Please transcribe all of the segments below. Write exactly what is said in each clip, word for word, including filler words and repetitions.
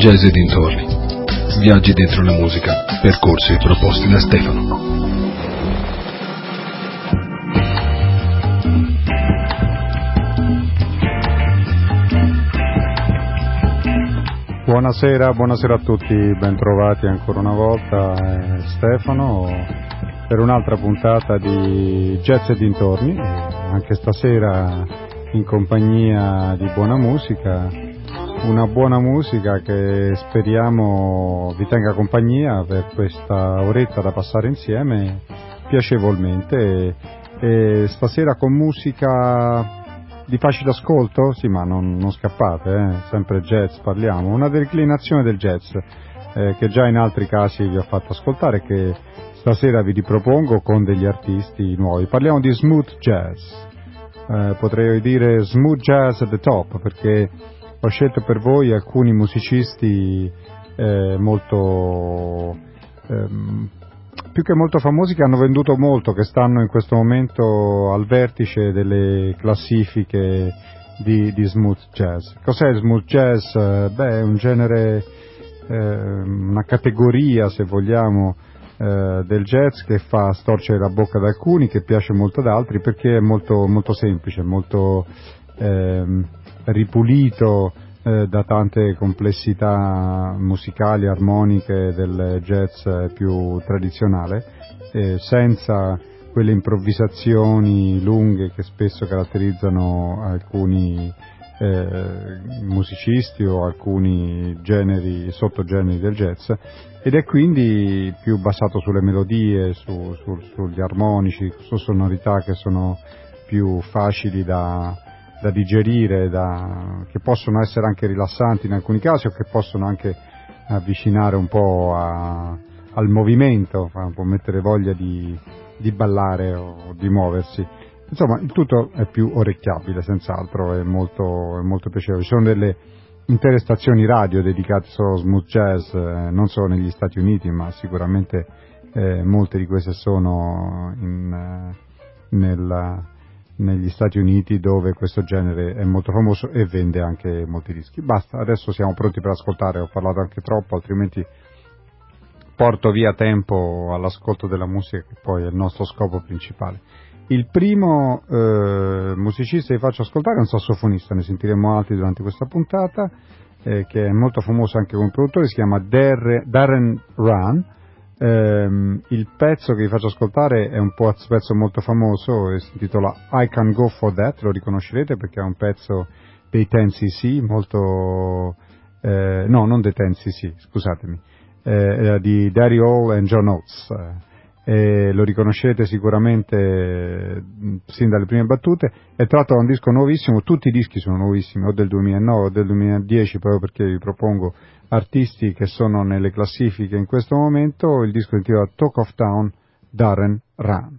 Jazz e dintorni. Viaggi dentro la musica, percorsi proposti da Stefano. Buonasera, buonasera a tutti, bentrovati ancora una volta, eh, Stefano, per un'altra puntata di Jazz e dintorni, eh, anche stasera in compagnia di buona musica, una buona musica che speriamo vi tenga compagnia per questa oretta da passare insieme piacevolmente, e, e stasera con musica di facile ascolto? Sì, ma non, non scappate, eh? Sempre jazz parliamo, una declinazione del jazz eh, che già in altri casi vi ho fatto ascoltare, che stasera vi ripropongo con degli artisti nuovi. Parliamo di smooth jazz, eh, potrei dire smooth jazz at the top, perché ho scelto per voi alcuni musicisti eh, molto ehm, più che molto famosi, che hanno venduto molto, che stanno in questo momento al vertice delle classifiche di, di smooth jazz. Cos'è il smooth jazz? Beh, è un genere, eh, una categoria, se vogliamo, eh, del jazz che fa storcere la bocca ad alcuni, che piace molto ad altri, perché è molto, molto semplice, molto eh, ripulito eh, da tante complessità musicali, armoniche del jazz più tradizionale, eh, senza quelle improvvisazioni lunghe che spesso caratterizzano alcuni eh, musicisti o alcuni generi, sottogeneri del jazz, ed è quindi più basato sulle melodie, su, su, sugli armonici, su sonorità che sono più facili da da digerire, da, che possono essere anche rilassanti in alcuni casi, o che possono anche avvicinare un po' a, al movimento, può mettere voglia di, di ballare o di muoversi. Insomma, il tutto è più orecchiabile, senz'altro, è molto, è molto piacevole. Ci sono delle intere stazioni radio dedicate solo allo smooth jazz, eh, non solo negli Stati Uniti, ma sicuramente eh, molte di queste sono in, eh, nella negli Stati Uniti, dove questo genere è molto famoso e vende anche molti dischi. Basta, adesso siamo pronti per ascoltare, ho parlato anche troppo, altrimenti porto via tempo all'ascolto della musica, che poi è il nostro scopo principale. Il primo eh, musicista che faccio ascoltare è un sassofonista, ne sentiremo altri durante questa puntata, eh, che è molto famoso anche come produttore, si chiama Der, Darren Rahn. Um, il pezzo che vi faccio ascoltare è un po' un pezzo molto famoso, e si intitola I Can Go For That, lo riconoscerete perché è un pezzo dei ten C C, molto eh, no, non dei ten C C, scusatemi, eh, di Daddy Hall e John Oates, eh, lo riconoscerete sicuramente eh, sin dalle prime battute. È tratto da un disco nuovissimo, tutti i dischi sono nuovissimi, o del duemilanove o del duemiladieci, proprio perché vi propongo artisti che sono nelle classifiche in questo momento. Il disco si intitola Talk of Town, Darren Rahn.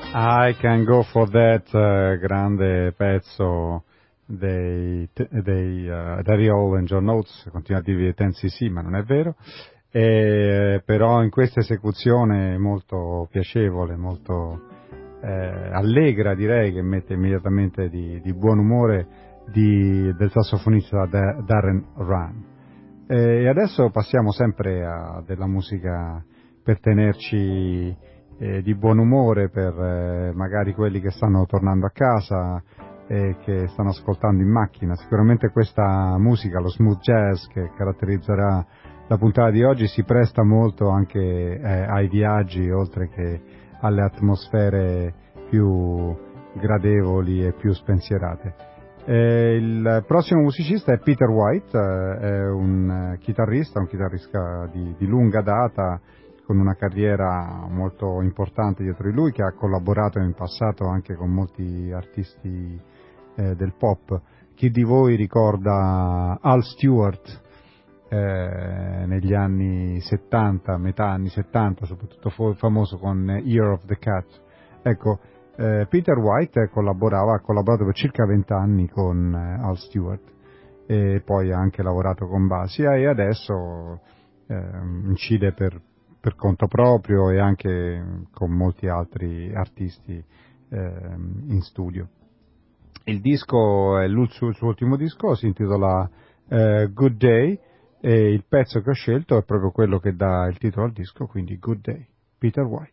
I Can Go For That, uh, grande pezzo dei, dei uh, Gary Hall e John Oates, continua a dirvi Ten C C, ma non è vero, e, però in questa esecuzione molto piacevole, molto eh, allegra, direi, che mette immediatamente di, di buon umore, di, del sassofonista da, Darren Run. E adesso passiamo sempre a della musica per tenerci eh, di buon umore, per eh, magari quelli che stanno tornando a casa e che stanno ascoltando in macchina. Sicuramente questa musica, lo smooth jazz che caratterizzerà la puntata di oggi, si presta molto anche eh, ai viaggi, oltre che alle atmosfere più gradevoli e più spensierate. Eh, il prossimo musicista è Peter White, eh, è un chitarrista, un chitarrista di, di lunga data, con una carriera molto importante dietro di lui, che ha collaborato in passato anche con molti artisti eh, del pop. Chi di voi ricorda Al Stewart eh, negli anni settanta, metà anni settanta, soprattutto fu famoso con Year of the Cat? Ecco, Eh, Peter White collaborava, ha collaborato per circa vent'anni con eh, Al Stewart, e poi ha anche lavorato con Basia, e adesso eh, incide per, per conto proprio e anche con molti altri artisti eh, in studio. Il disco è il suo, il suo ultimo disco, si intitola eh, Good Day, e il pezzo che ho scelto è proprio quello che dà il titolo al disco, quindi Good Day, Peter White.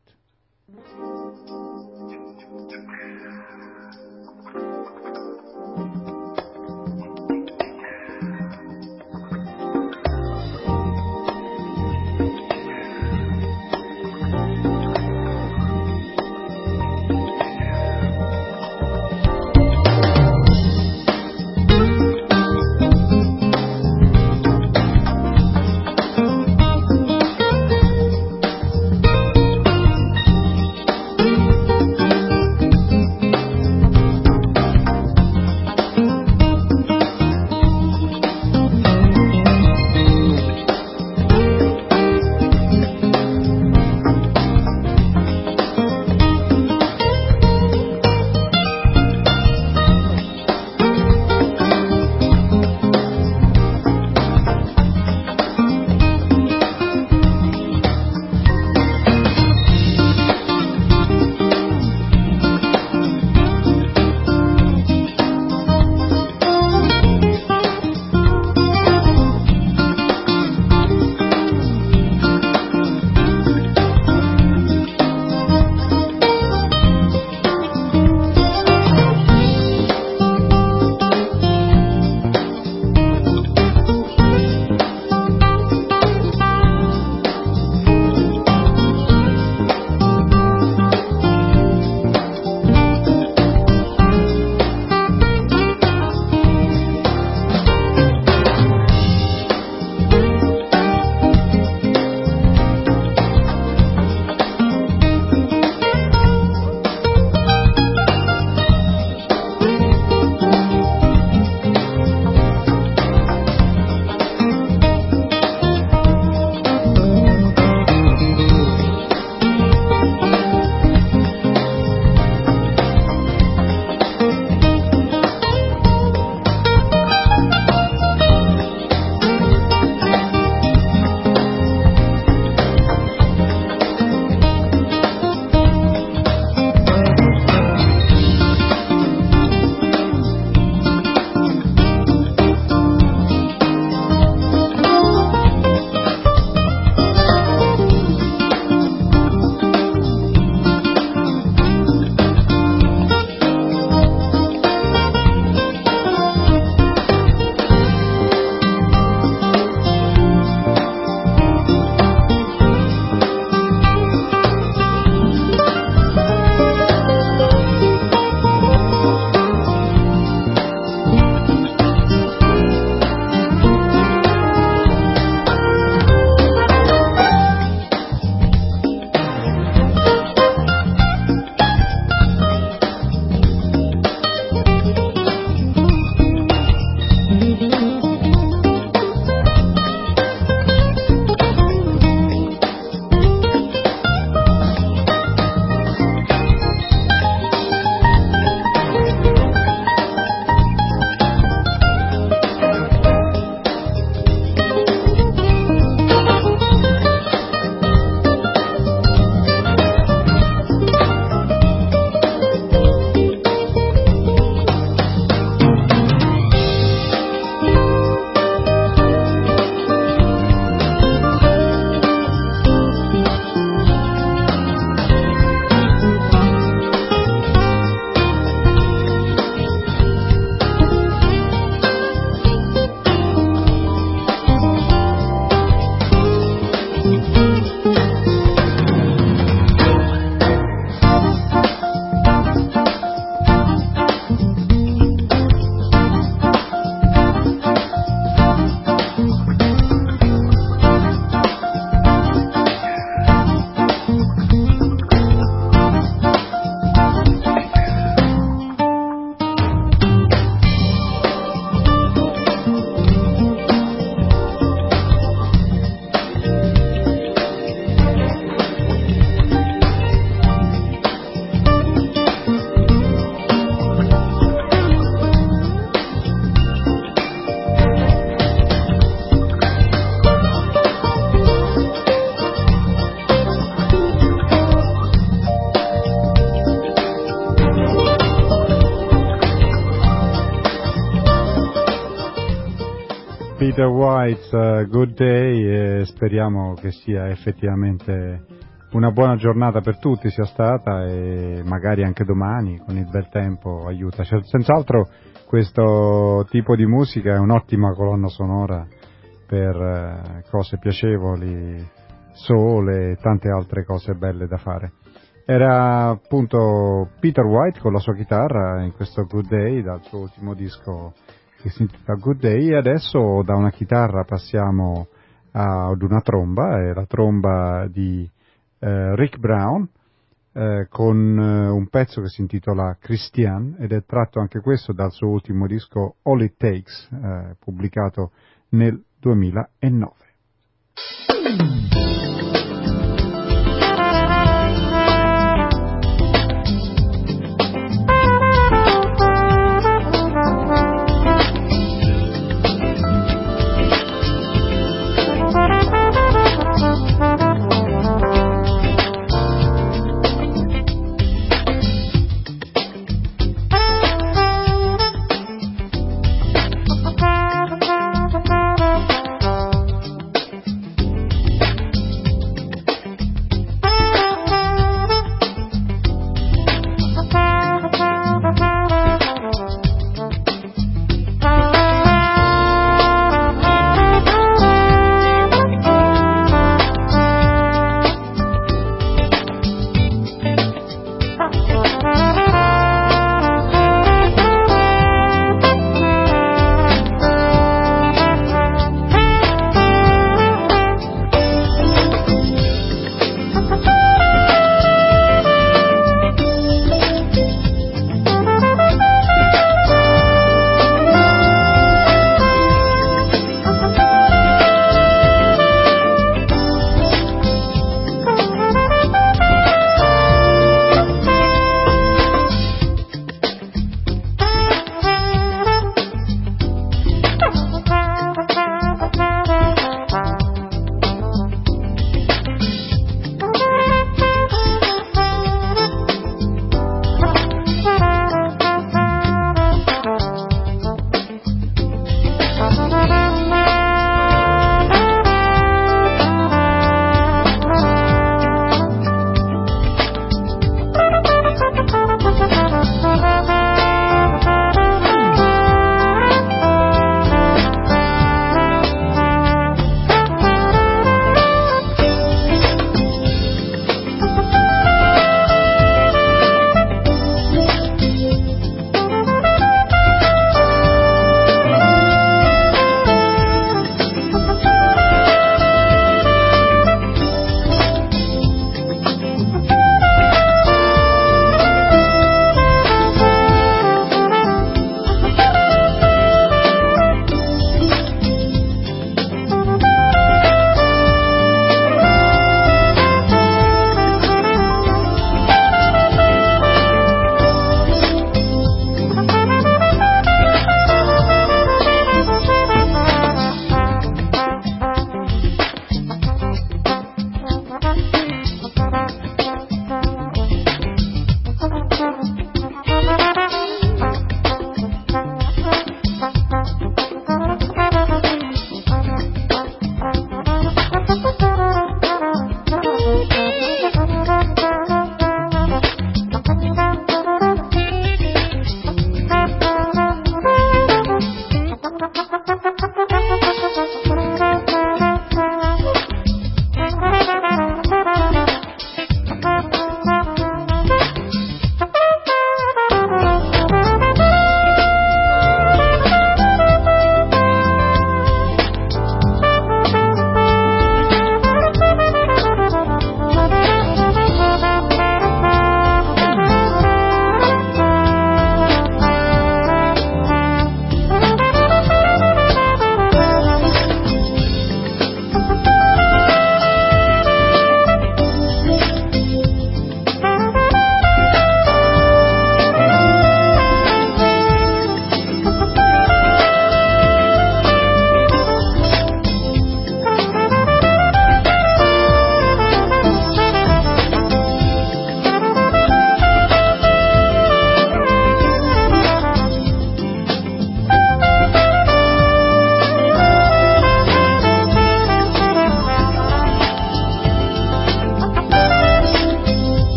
Peter White, uh, Good Day, e speriamo che sia effettivamente una buona giornata per tutti, sia stata, e magari anche domani con il bel tempo aiuta. Cioè, senz'altro questo tipo di musica è un'ottima colonna sonora per uh, cose piacevoli, sole e tante altre cose belle da fare. Era appunto Peter White con la sua chitarra in questo Good Day dal suo ultimo disco che si intitola Good Day, e adesso da una chitarra passiamo ad una tromba, è la tromba di eh, Rick Brown eh, con eh, un pezzo che si intitola Christian, ed è tratto anche questo dal suo ultimo disco All It Takes, eh, pubblicato nel duemilanove.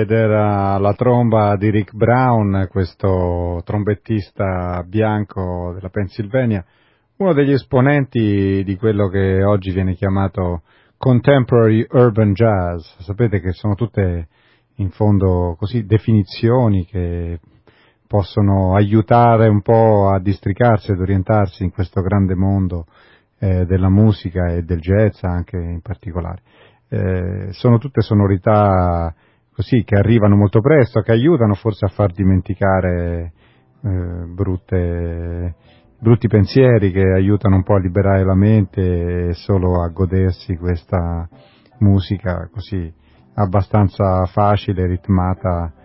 ed era la tromba di Rick Brown, questo trombettista bianco della Pennsylvania, uno degli esponenti di quello che oggi viene chiamato contemporary urban jazz. Sapete che sono tutte in fondo così definizioni che possono aiutare un po' a districarsi ed orientarsi in questo grande mondo eh, della musica e del jazz anche in particolare. Eh, sono tutte sonorità così che arrivano molto presto, che aiutano forse a far dimenticare eh, brutte, brutti pensieri, che aiutano un po' a liberare la mente e solo a godersi questa musica così abbastanza facile, ritmata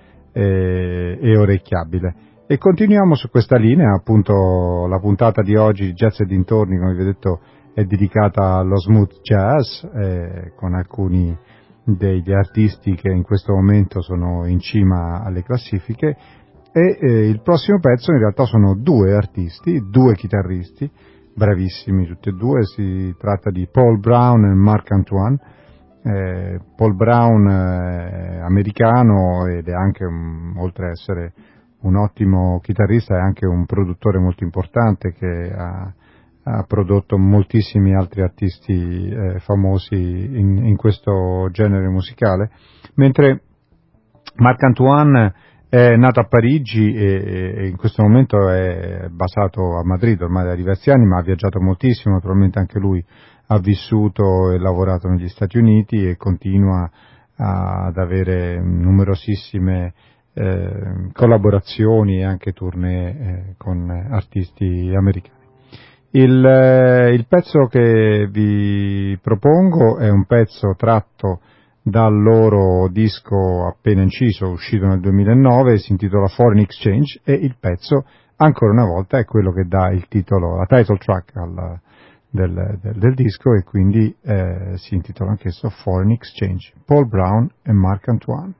e, e orecchiabile. E continuiamo su questa linea, appunto la puntata di oggi, Jazz e dintorni, come vi ho detto, è dedicata allo smooth jazz, eh, con alcuni degli artisti che in questo momento sono in cima alle classifiche, e eh, il prossimo pezzo in realtà sono due artisti, due chitarristi, bravissimi tutti e due, si tratta di Paul Brown e Marc Antoine. Eh, Paul Brown è americano ed è anche, un, oltre ad essere un ottimo chitarrista, è anche un produttore molto importante che ha ha prodotto moltissimi altri artisti eh, famosi in, in questo genere musicale, mentre Marc Antoine è nato a Parigi e, e in questo momento è basato a Madrid ormai da diversi anni, ma ha viaggiato moltissimo, naturalmente anche lui ha vissuto e lavorato negli Stati Uniti e continua a, ad avere numerosissime eh, collaborazioni e anche tournée eh, con artisti americani. Il, eh, il pezzo che vi propongo è un pezzo tratto dal loro disco appena inciso, uscito nel duemilanove, si intitola Foreign Exchange, e il pezzo, ancora una volta, è quello che dà il titolo, la title track al, del, del, del disco, e quindi eh, si intitola anch'esso Foreign Exchange. Paul Brown e Marc Antoine.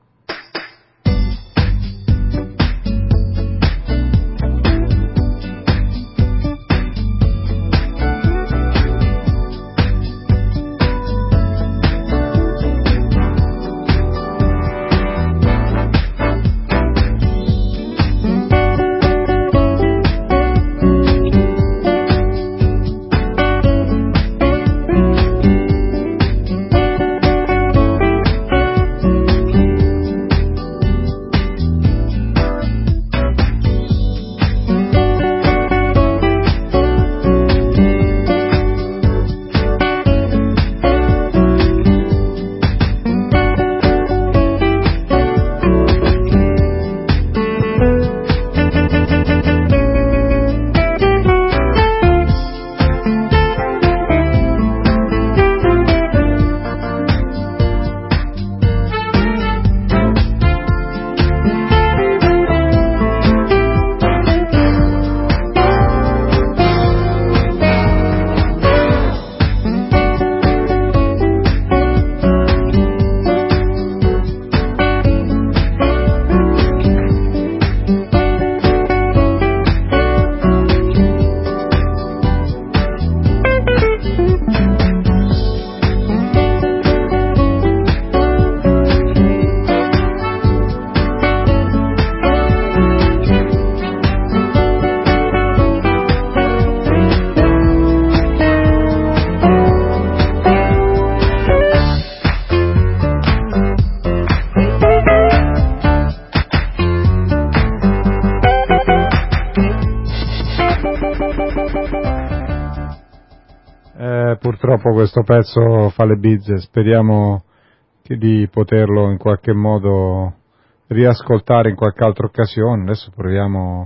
Purtroppo questo pezzo fa le bizze, speriamo che di poterlo in qualche modo riascoltare in qualche altra occasione. Adesso proviamo,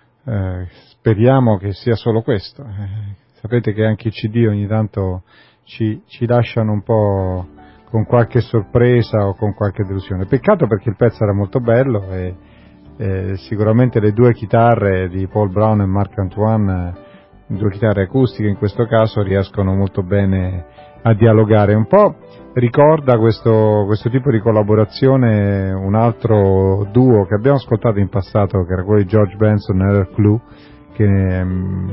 eh, speriamo che sia solo questo. Eh, sapete che anche i C D ogni tanto ci, ci lasciano un po' con qualche sorpresa o con qualche delusione. Peccato, perché il pezzo era molto bello e eh, sicuramente le due chitarre di Paul Brown e Marc Antoine, due chitarre acustiche in questo caso, riescono molto bene a dialogare. Un po' ricorda questo, questo tipo di collaborazione un altro duo che abbiamo ascoltato in passato, che era quello di George Benson e Eric Blue, che nel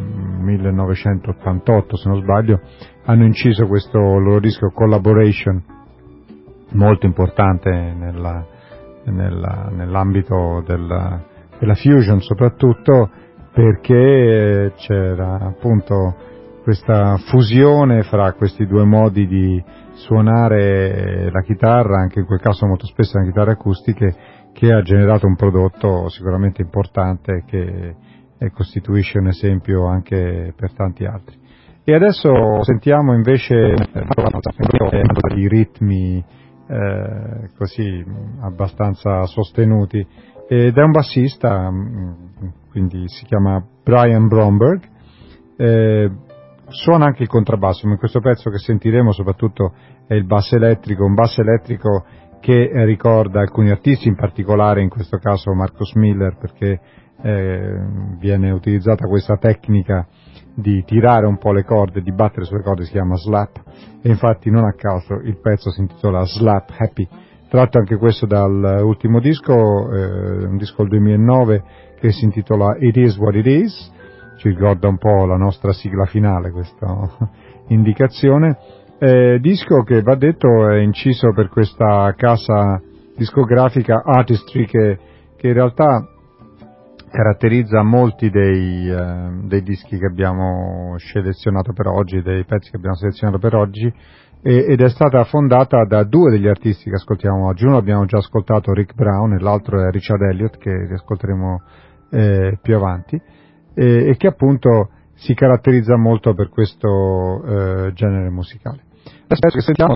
millenovecentottantotto, se non sbaglio, hanno inciso questo loro disco Collaboration, molto importante nella, nella, nell'ambito della, della fusion, soprattutto perché c'era appunto questa fusione fra questi due modi di suonare la chitarra, anche in quel caso molto spesso le chitarre acustiche, che ha generato un prodotto sicuramente importante che costituisce un esempio anche per tanti altri. E adesso sentiamo invece i ritmi eh, così abbastanza sostenuti, ed è un bassista, quindi si chiama Brian Bromberg, eh, suona anche il contrabbasso, ma in questo pezzo che sentiremo soprattutto è il basso elettrico, un basso elettrico che ricorda alcuni artisti, in particolare in questo caso Marcus Miller, perché eh, viene utilizzata questa tecnica di tirare un po' le corde, di battere sulle corde, si chiama slap, e infatti non a caso il pezzo si intitola Slap Happy, tratto anche questo dall'ultimo disco, eh, un disco del duemilanove che si intitola It Is What It Is, ci ricorda un po' la nostra sigla finale questa indicazione, eh, disco che va detto è inciso per questa casa discografica Artistry che, che in realtà caratterizza molti dei, eh, dei dischi che abbiamo selezionato per oggi, dei pezzi che abbiamo selezionato per oggi, e, ed è stata fondata da due degli artisti che ascoltiamo oggi. Uno abbiamo già ascoltato, Rick Brown, e l'altro è Richard Elliott, che ascolteremo eh, più avanti, e, e che appunto si caratterizza molto per questo eh, genere musicale. Adesso che sentiamo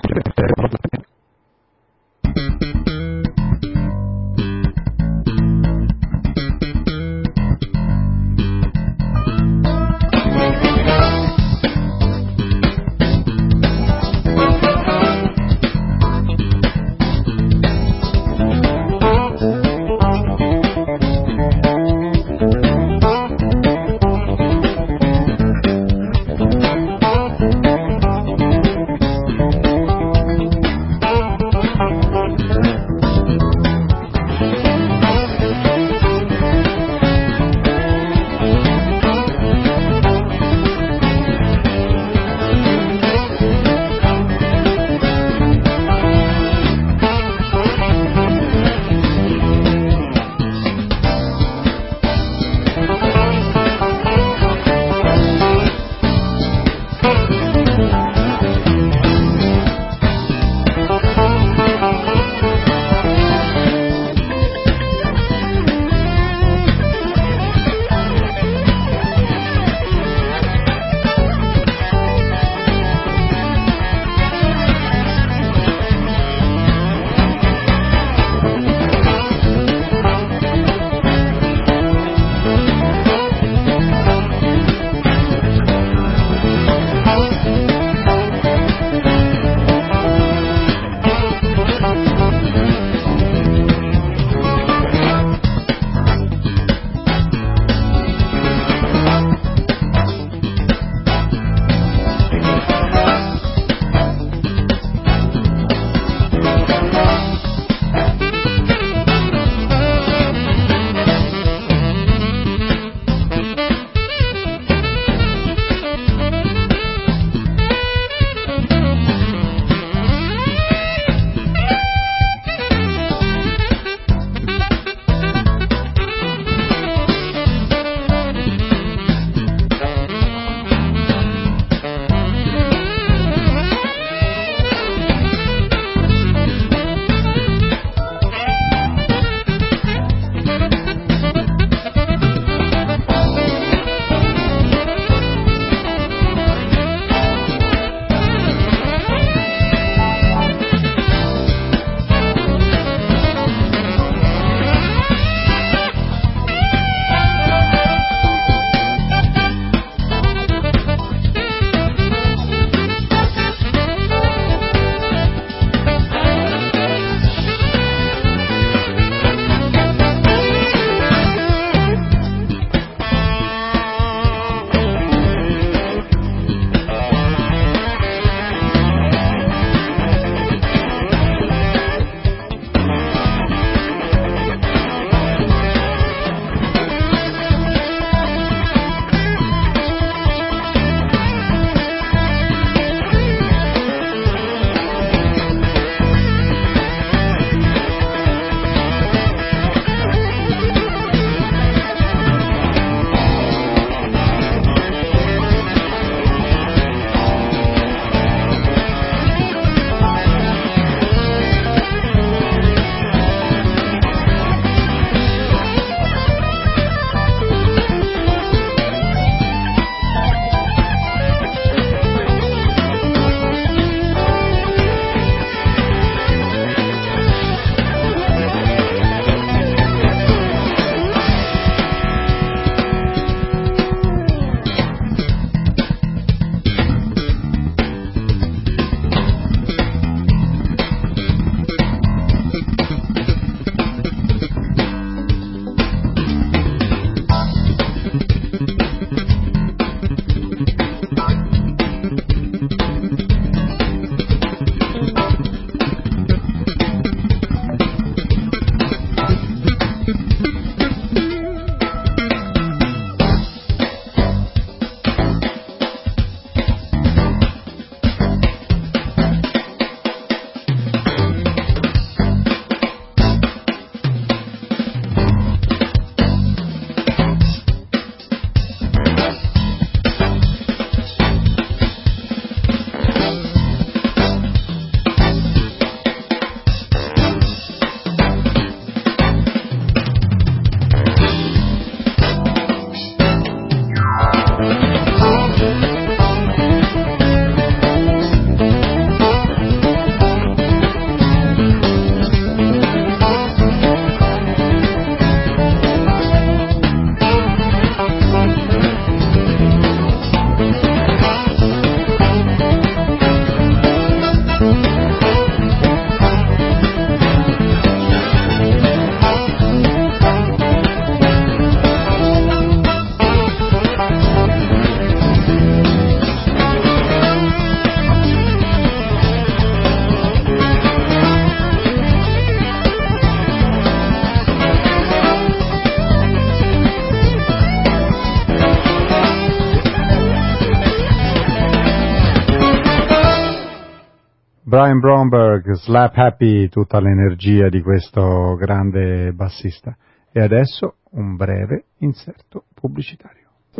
Brian Bromberg, Slap Happy, tutta l'energia di questo grande bassista. E adesso un breve inserto pubblicitario.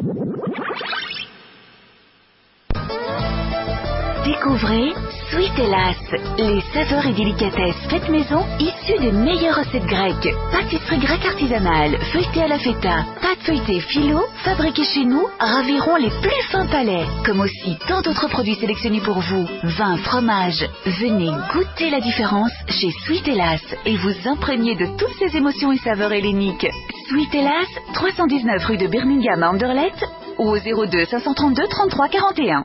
Découvrez Sweet Hélas, les saveurs et délicatesses faites maison issues des meilleures recettes grecques. Pâtisserie grecque artisanale, feuilletée à la feta, pâte feuilletée philo, fabriquée chez nous, raviront les plus fins palais. Comme aussi tant d'autres produits sélectionnés pour vous. Vin, fromage. Venez goûter la différence chez Sweet Hélas et vous imprégner de toutes ces émotions et saveurs helléniques. Sweet Hélas, trois cent dix-neuf rue de Birmingham à Anderlecht ou au zéro deux cinq cent trente-deux trentatré quarante et un.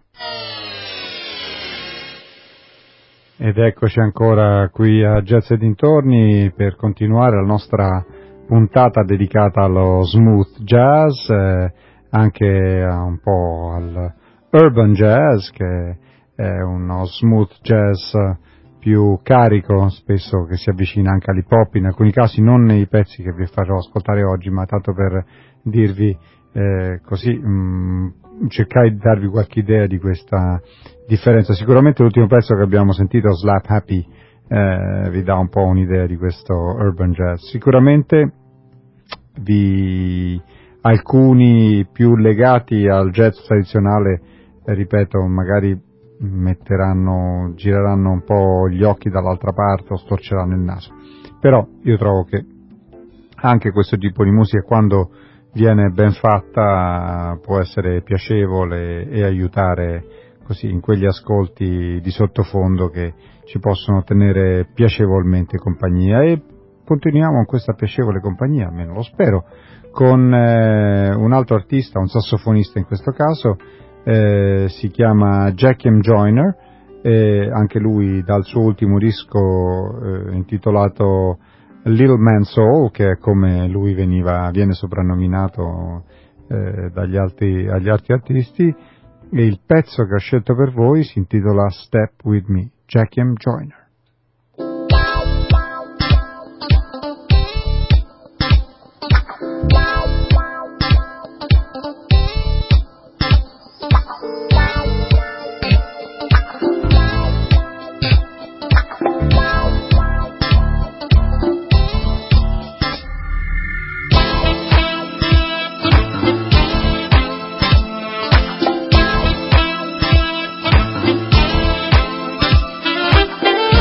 Ed eccoci ancora qui a Jazz e dintorni per continuare la nostra puntata dedicata allo smooth jazz, eh, anche un po' al urban jazz, che è uno smooth jazz più carico, spesso che si avvicina anche all'hip hop, in alcuni casi non nei pezzi che vi farò ascoltare oggi, ma tanto per dirvi eh, così, mh, cercare di darvi qualche idea di questa differenza. Sicuramente l'ultimo pezzo che abbiamo sentito, Slap Happy, eh, vi dà un po' un'idea di questo urban jazz. Sicuramente vi alcuni più legati al jazz tradizionale, eh, ripeto, magari metteranno, gireranno un po' gli occhi dall'altra parte o storceranno il naso. Però io trovo che anche questo tipo di musica, quando viene ben fatta, può essere piacevole e aiutare così in quegli ascolti di sottofondo che ci possono tenere piacevolmente compagnia. E continuiamo con questa piacevole compagnia, almeno lo spero, con eh, un altro artista, un sassofonista in questo caso, eh, si chiama Jackiem Joyner, e anche lui dal suo ultimo disco eh, intitolato Little Man Soul, che è come lui veniva, viene soprannominato eh, dagli altri, agli altri artisti, e il pezzo che ho scelto per voi si intitola Step With Me, Jackiem Joyner. Thank you.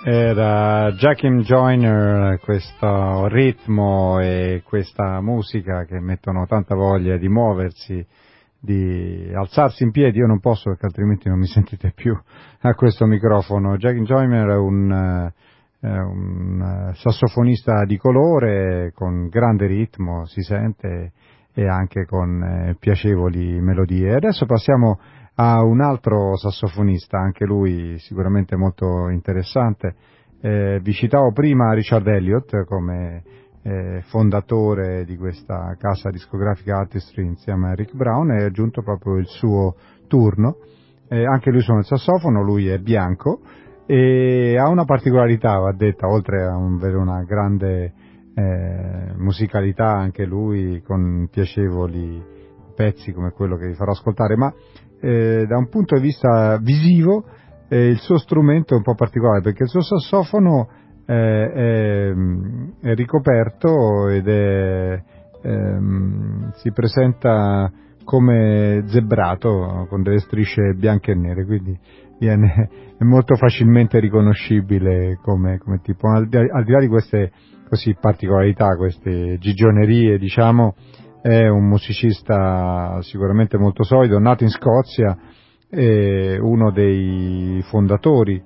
Era Joachim Joyner, questo ritmo e questa musica che mettono tanta voglia di muoversi, di alzarsi in piedi. Io non posso perché altrimenti non mi sentite più a questo microfono. Joachim Joyner è un, è un sassofonista di colore con grande ritmo, si sente, e anche con eh, piacevoli melodie. Adesso passiamo a un altro sassofonista, anche lui sicuramente molto interessante. Eh, vi citavo prima Richard Elliott come eh, fondatore di questa casa discografica Artistry insieme a Rick Brown, e è giunto proprio il suo turno. Eh, anche lui suona il sassofono, lui è bianco e ha una particolarità, va detta, oltre a un, una grande eh, musicalità anche lui, con piacevoli pezzi come quello che vi farò ascoltare, ma Eh, da un punto di vista visivo eh, il suo strumento è un po' particolare, perché il suo sassofono eh, è, è ricoperto ed è, ehm, si presenta come zebrato con delle strisce bianche e nere, quindi viene, è molto facilmente riconoscibile come, come tipo. Al di, al di là di queste così particolarità, queste gigionerie, diciamo, è un musicista sicuramente molto solido, nato in Scozia, è uno dei fondatori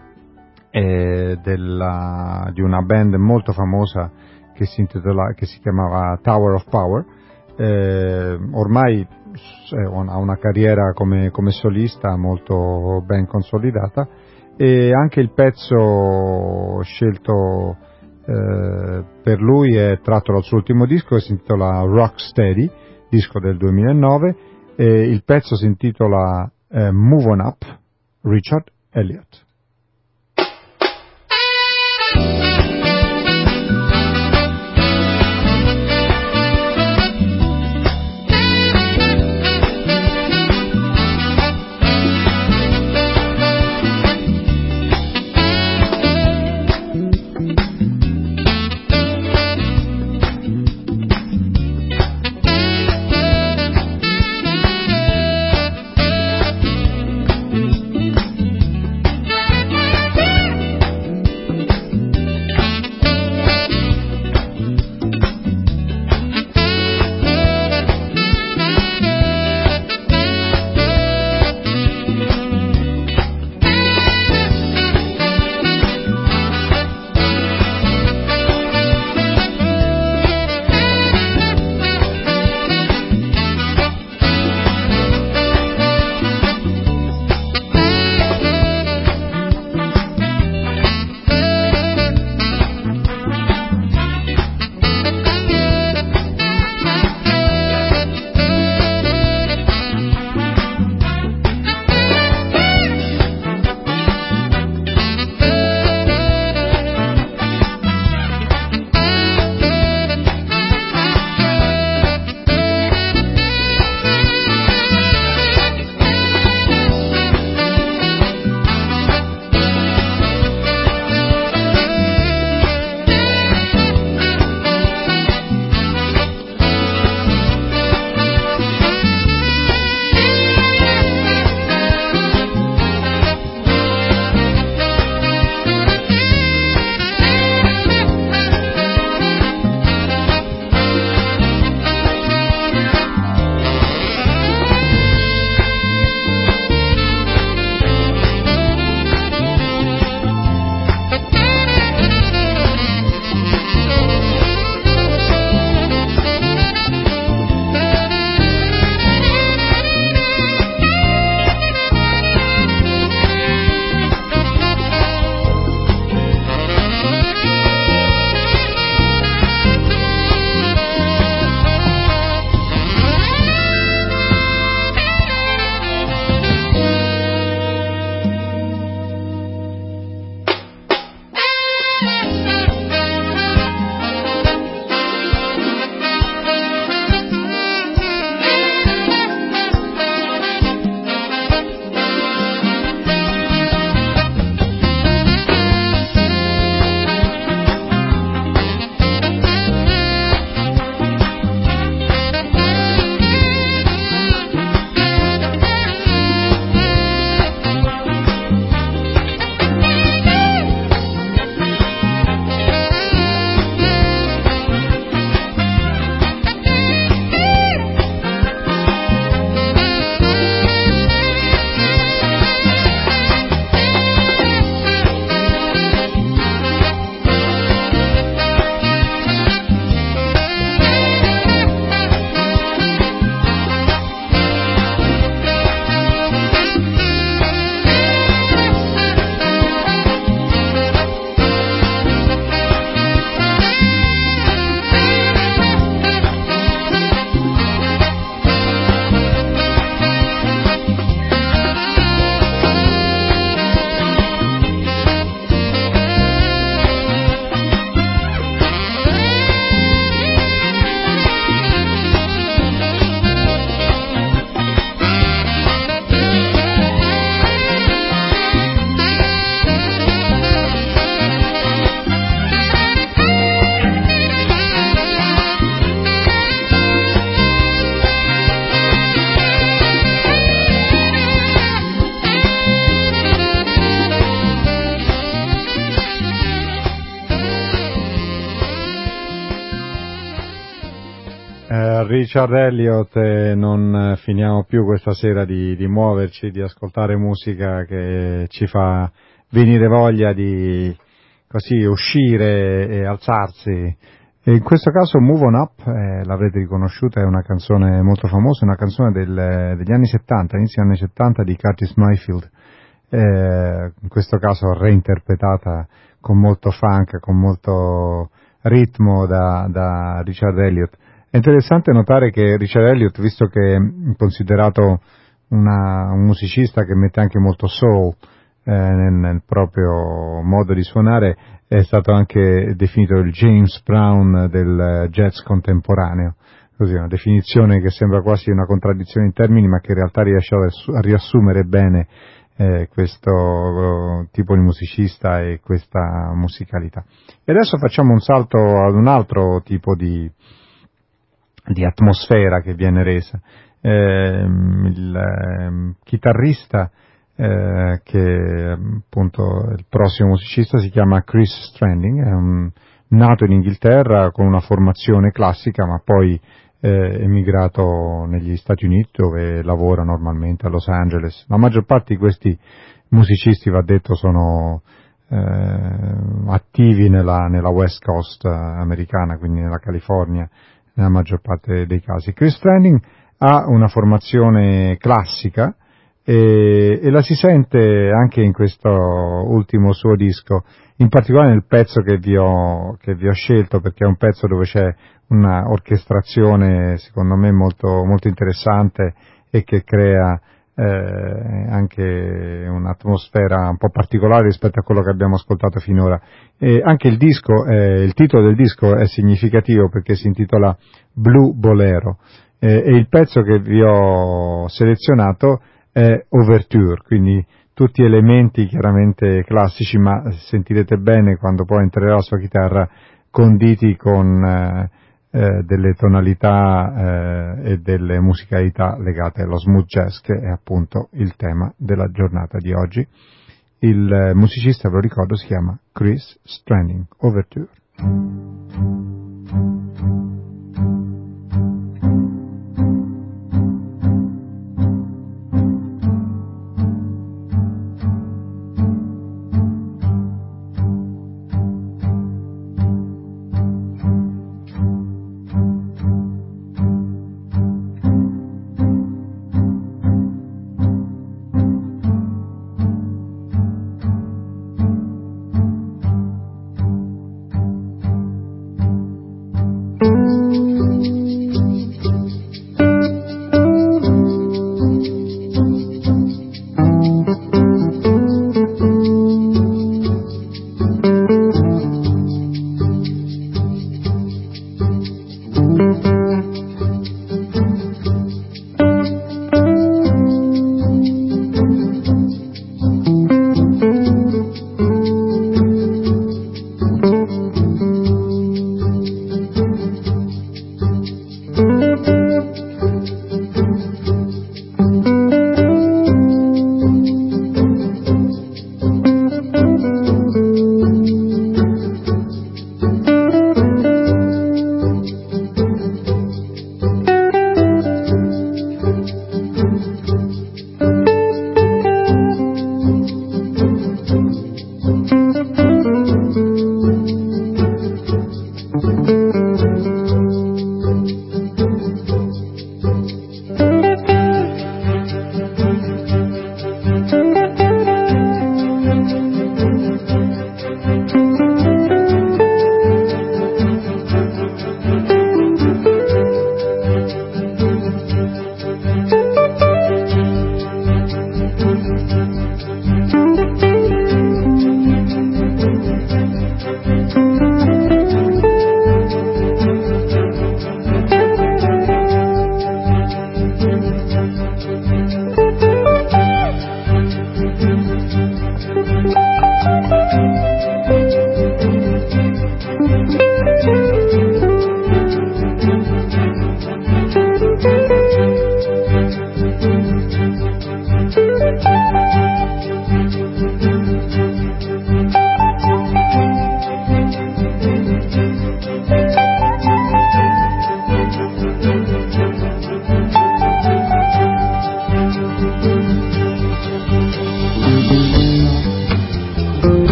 eh, della, di una band molto famosa che si, intitola, che si chiamava Tower of Power. Eh, ormai ha una carriera come, come solista molto ben consolidata, e anche il pezzo scelto Eh, per lui è tratto dal suo ultimo disco, che si intitola Rocksteady, disco del duemilanove, e il pezzo si intitola eh, Move On Up, Richard Elliott. Thank Richard Elliott e non finiamo più questa sera di, di muoverci, di ascoltare musica che ci fa venire voglia di così uscire e alzarsi. E in questo caso Move On Up, eh, l'avrete riconosciuta, è una canzone molto famosa, una canzone del, degli anni settanta, inizio anni settanta di Curtis Mayfield, eh, in questo caso reinterpretata con molto funk, con molto ritmo da, da Richard Elliott. È interessante notare che Richard Elliott, visto che è considerato una, un musicista che mette anche molto soul eh, nel, nel proprio modo di suonare, è stato anche definito il James Brown del jazz contemporaneo, così una definizione che sembra quasi una contraddizione in termini, ma che in realtà riesce a riassumere bene eh, questo uh, tipo di musicista e questa musicalità. E adesso facciamo un salto ad un altro tipo di di atmosfera che viene resa. Eh, il eh, chitarrista eh, che appunto il prossimo musicista si chiama Chris Stranding, è un, nato in Inghilterra con una formazione classica, ma poi eh, emigrato negli Stati Uniti, dove lavora normalmente a Los Angeles. La maggior parte di questi musicisti, va detto, sono eh, attivi nella, nella West Coast americana, quindi nella California, nella maggior parte dei casi. Chris Stranding ha una formazione classica e, e la si sente anche in questo ultimo suo disco, in particolare nel pezzo che vi ho, che vi ho scelto, perché è un pezzo dove c'è una orchestrazione secondo me molto, molto interessante e che crea eh, anche un'atmosfera un po' particolare rispetto a quello che abbiamo ascoltato finora. E anche il disco, eh, il titolo del disco è significativo perché si intitola Blue Bolero eh, e il pezzo che vi ho selezionato è Overture, quindi tutti elementi chiaramente classici, ma sentirete bene quando poi entrerà la sua chitarra, conditi con eh, eh, delle tonalità eh, e delle musicalità legate allo smooth jazz, che è appunto il tema della giornata di oggi. Il eh, musicista, ve lo ricordo, si chiama Chris Stranding. Overture.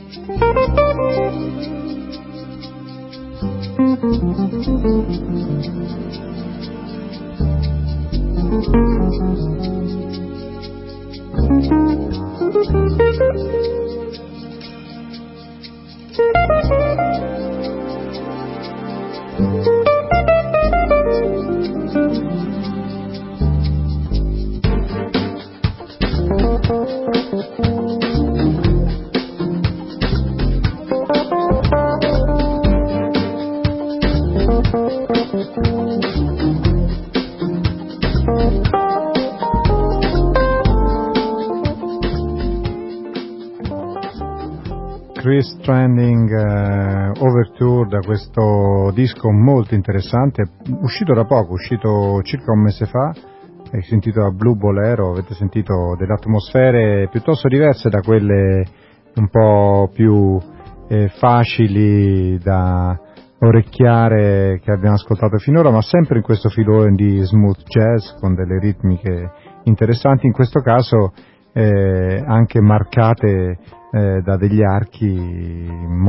Chris Stranding uh, Overture, da questo disco molto interessante, uscito da poco, uscito circa un mese fa, e si intitola Blue Bolero. Avete sentito delle atmosfere piuttosto diverse da quelle un po' più eh, facili da orecchiare che abbiamo ascoltato finora, ma sempre in questo filone di smooth jazz con delle ritmiche interessanti, in questo caso eh, anche marcate eh, da degli archi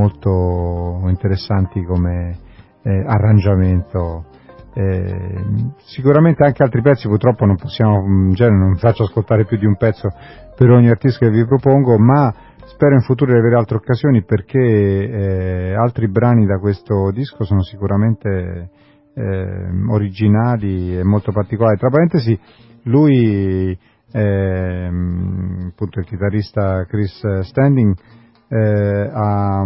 molto interessanti come eh, arrangiamento. Eh, sicuramente anche altri pezzi, purtroppo non possiamo, in genere non vi faccio ascoltare più di un pezzo per ogni artista che vi propongo, ma spero in futuro di avere altre occasioni, perché eh, altri brani da questo disco sono sicuramente eh, originali e molto particolari. Tra parentesi, lui eh, appunto il chitarrista Chris Standing eh, ha,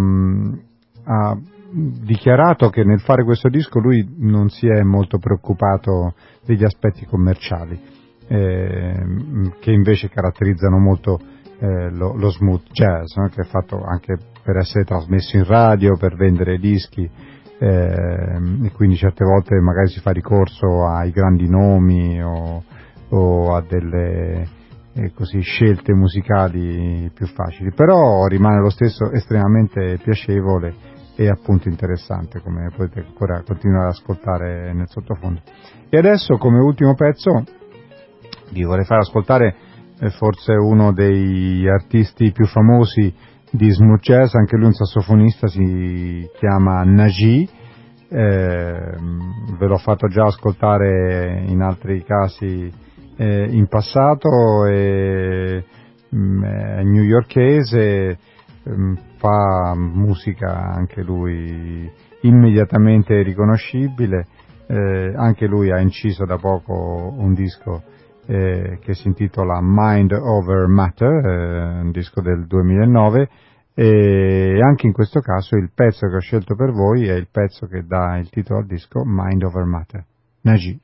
ha dichiarato che nel fare questo disco lui non si è molto preoccupato degli aspetti commerciali eh, che invece caratterizzano molto eh, lo, lo smooth jazz, no? Che è fatto anche per essere trasmesso in radio, per vendere dischi eh, e quindi certe volte magari si fa ricorso ai grandi nomi o, o a delle eh, così scelte musicali più facili, però rimane lo stesso estremamente piacevole e appunto interessante, come potete ancora continuare ad ascoltare nel sottofondo. E adesso, come ultimo pezzo, vi vorrei far ascoltare eh, forse uno degli artisti più famosi di smooth jazz, anche lui un sassofonista, si chiama Naji, eh, ve l'ho fatto già ascoltare in altri casi eh, in passato, e, mh, è newyorkese, mh, fa musica anche lui immediatamente riconoscibile, eh, anche lui ha inciso da poco un disco eh, che si intitola Mind Over Matter, eh, un disco del duemilanove, e anche in questo caso il pezzo che ho scelto per voi è il pezzo che dà il titolo al disco, Mind Over Matter, Naji.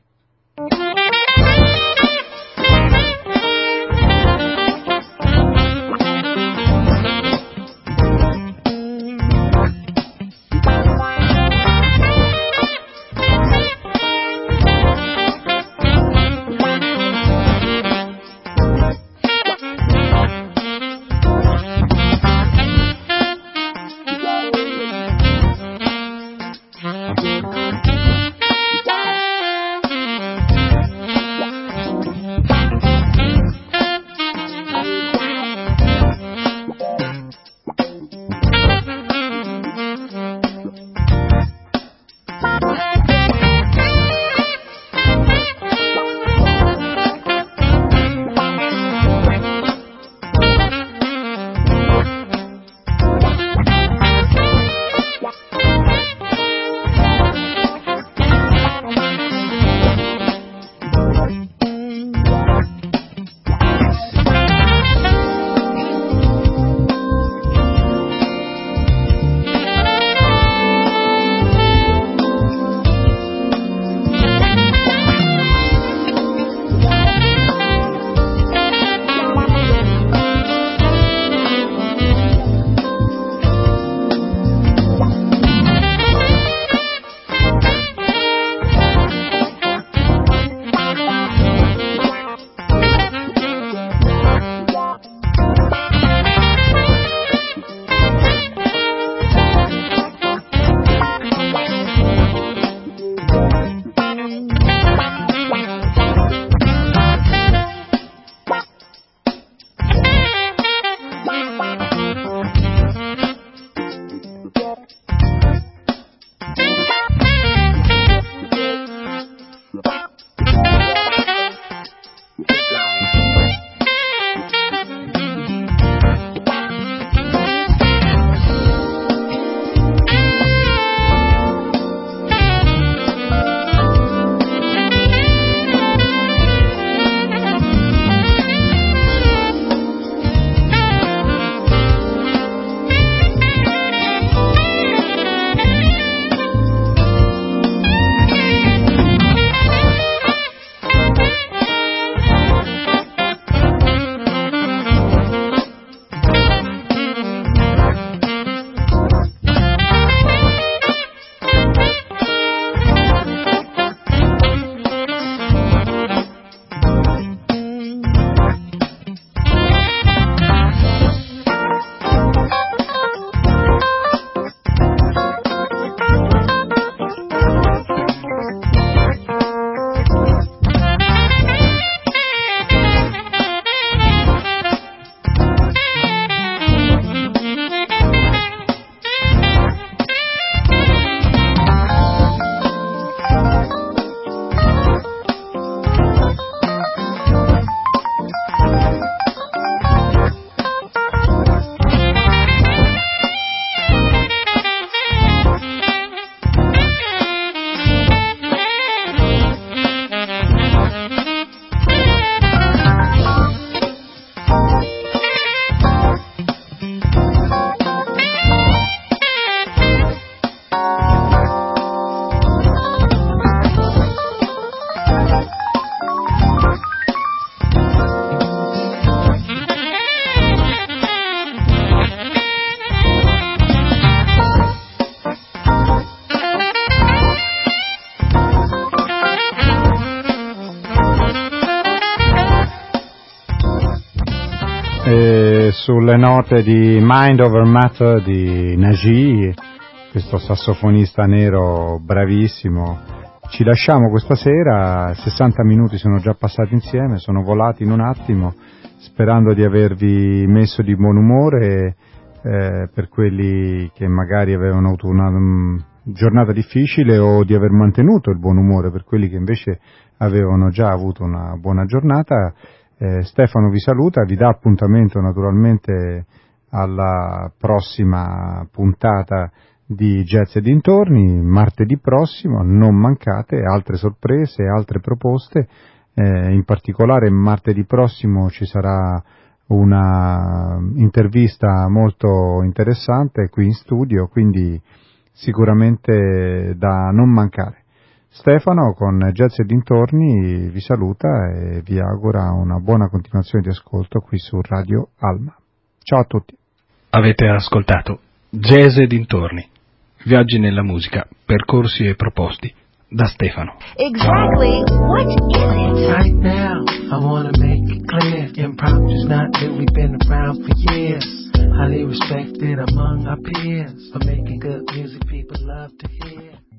sulle note di Mind Over Matter di Naji, questo sassofonista nero bravissimo. Ci lasciamo questa sera, sessanta minuti sono già passati insieme, sono volati in un attimo, sperando di avervi messo di buon umore eh, per quelli che magari avevano avuto una um, giornata difficile, o di aver mantenuto il buon umore per quelli che invece avevano già avuto una buona giornata. Eh, Stefano vi saluta, vi dà appuntamento naturalmente alla prossima puntata di Jazz e dintorni, martedì prossimo. Non mancate altre sorprese, altre proposte, eh, in particolare martedì prossimo ci sarà una intervista molto interessante qui in studio, quindi sicuramente da non mancare. Stefano con Jazz e dintorni vi saluta e vi augura una buona continuazione di ascolto qui su Radio Alma. Ciao a tutti. Avete ascoltato Jazz e dintorni, viaggi nella musica, percorsi e proposti da Stefano. Exactly what is it? Right now, I wanna make it clear, impromptu's not new, we've been around for years. Highly respected among our peers for making good music people love to hear.